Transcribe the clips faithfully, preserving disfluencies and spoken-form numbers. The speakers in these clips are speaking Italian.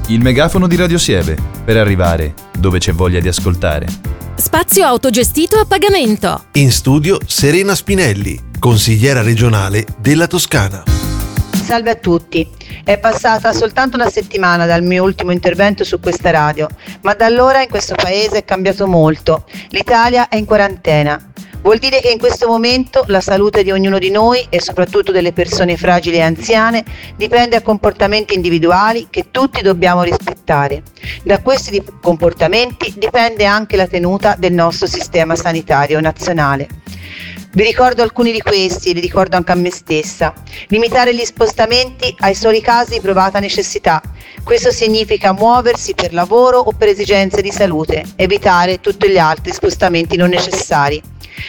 Il megafono di Radio Siebe, per arrivare dove c'è voglia di ascoltare. Spazio autogestito a pagamento. In studio Serena Spinelli, consigliera regionale della Toscana. Salve a tutti. È passata soltanto una settimana dal mio ultimo intervento su questa radio, ma da allora in questo paese è cambiato molto. L'Italia è in quarantena. Vuol dire che in questo momento la salute di ognuno di noi e soprattutto delle persone fragili e anziane dipende da comportamenti individuali che tutti dobbiamo rispettare. Da questi comportamenti dipende anche la tenuta del nostro sistema sanitario nazionale. Vi ricordo alcuni di questi e li ricordo anche a me stessa. Limitare gli spostamenti ai soli casi di provata necessità. Questo significa muoversi per lavoro o per esigenze di salute, evitare tutti gli altri spostamenti non necessari.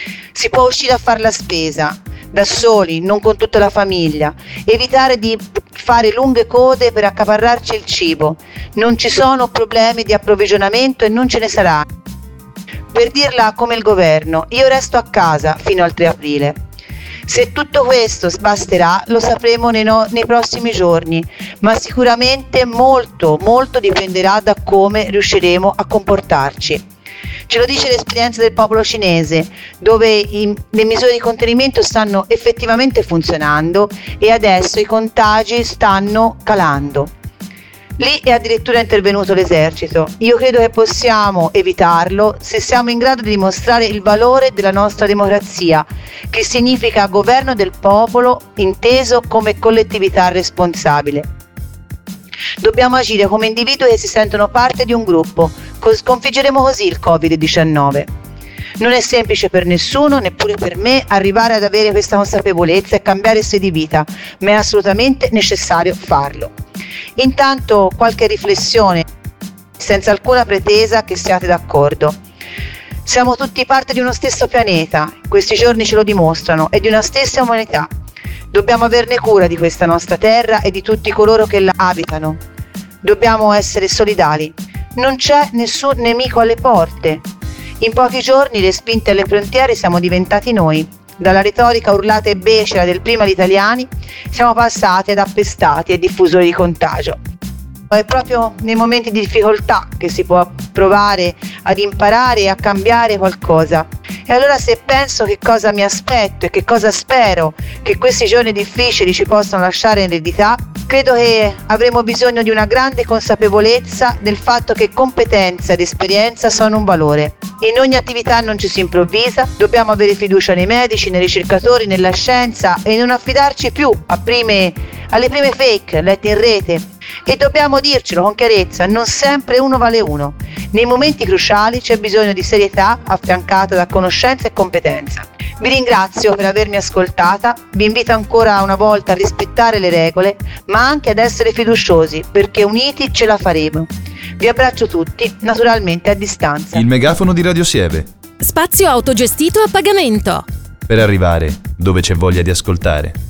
Si può uscire a fare la spesa, da soli, non con tutta la famiglia, evitare di fare lunghe code per accaparrarci il cibo. Non ci sono problemi di approvvigionamento e non ce ne saranno. Per dirla come il governo, io resto a casa fino al tre aprile. Se tutto questo basterà lo sapremo nei, no- nei prossimi giorni, ma sicuramente molto, molto dipenderà da come riusciremo a comportarci. Ce lo dice l'esperienza del popolo cinese, dove i, le misure di contenimento stanno effettivamente funzionando e adesso i contagi stanno calando. Lì è addirittura intervenuto l'esercito. Io credo che possiamo evitarlo se siamo in grado di dimostrare il valore della nostra democrazia, che significa governo del popolo inteso come collettività responsabile. Dobbiamo agire come individui che si sentono parte di un gruppo. Sconfiggeremo così il covid diciannove. Non è semplice per nessuno, neppure per me, arrivare ad avere questa consapevolezza e cambiare stile di vita, ma è assolutamente necessario farlo. Intanto qualche riflessione, senza alcuna pretesa che siate d'accordo. Siamo tutti parte di uno stesso pianeta, questi giorni ce lo dimostrano, e di una stessa umanità. Dobbiamo averne cura di questa nostra terra e di tutti coloro che la abitano. Dobbiamo essere solidali. Non c'è nessun nemico alle porte. In pochi giorni le spinte alle frontiere siamo diventati noi. Dalla retorica urlata e becera del prima gli italiani siamo passati ad appestati e diffusori di contagio. È proprio nei momenti di difficoltà che si può provare ad imparare e a cambiare qualcosa. E allora se penso che cosa mi aspetto e che cosa spero che questi giorni difficili ci possano lasciare in eredità, credo che avremo bisogno di una grande consapevolezza del fatto che competenza ed esperienza sono un valore. In ogni attività non ci si improvvisa, dobbiamo avere fiducia nei medici, nei ricercatori, nella scienza e non affidarci più a prime, alle prime fake lette in rete. E dobbiamo dircelo con chiarezza, non sempre uno vale uno. Nei momenti cruciali c'è bisogno di serietà affiancata da conoscenza e competenza. Vi ringrazio per avermi ascoltata, vi invito ancora una volta a rispettare le regole, ma anche ad essere fiduciosi, perché uniti ce la faremo. Vi abbraccio tutti, naturalmente a distanza. Il megafono di Radio Siebe. Spazio autogestito a pagamento. Per arrivare dove c'è voglia di ascoltare.